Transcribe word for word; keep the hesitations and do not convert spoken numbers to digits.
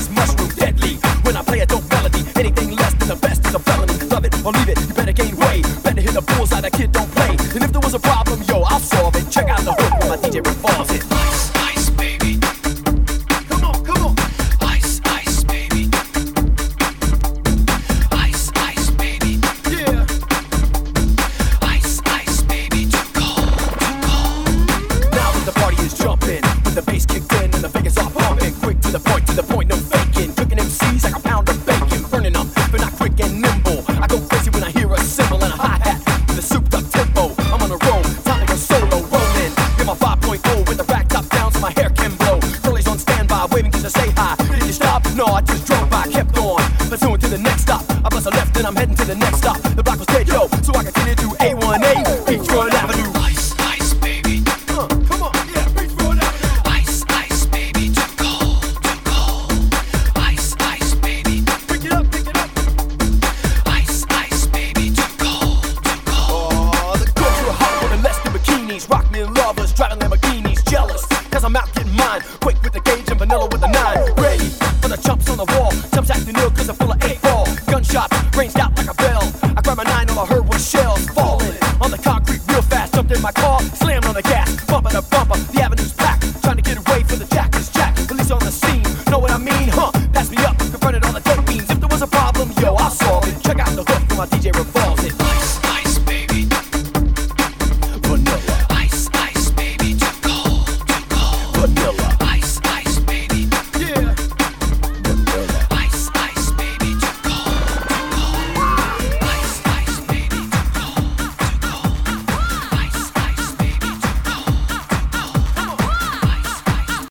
this mushroom deadly. When I play a dope melody, anything less than the best is a felony. Love it or leave it, you better gain weight. Better hit the bullseye, that kid don't play. And if there was a problem, yo, I'll solve it. Check out the hook when my D J revolves it. Ice, ice, baby. Come on, come on. Ice, ice, baby. Ice, ice, baby. Yeah. Ice, ice, baby. Too cold, too cold. Now that the party is jumping, with the bass kicked in and the figures are pumping. Quick to the point, to the point, no faking. Cooking M Cs like a pound of bacon. Burning them, but not quick and nimble. I go crazy when I hear a cymbal and a hi-hat with a souped up tempo. I'm on a roll, time to go solo, rolling. Get my five point oh with the rack top down so my hair can blow. Curly's on standby, waving just to say hi. Did you stop? No, I just drove by, kept on. Pursuing to the next stop. I bust a left and I'm heading to the next stop. The block was dead, yo, so I continued to A one A, Beachfront Avenue. Ice, ice, baby. Uh, come on, yeah, Beachfront Avenue. Ice, ice, baby. Too cold, too cold. Ice, ice, baby. Pick it up, pick it up. Ice, ice, baby. Too cold, too cold. Oh, the girls who are hot with the less than bikinis. Rock me lovers, driving Lamborghinis. Jealous, cause I'm out getting mine. Quick with the gauge and vanilla with the nine. Ready for the chumps on the wall. Chumps acting ill cause I'm full of eight ball. Gunshots ranged out like a bell. I grabbed my nine, all I heard was shells falling on the concrete real fast. Jumped in my car, slammed on the gas, bumping a bump.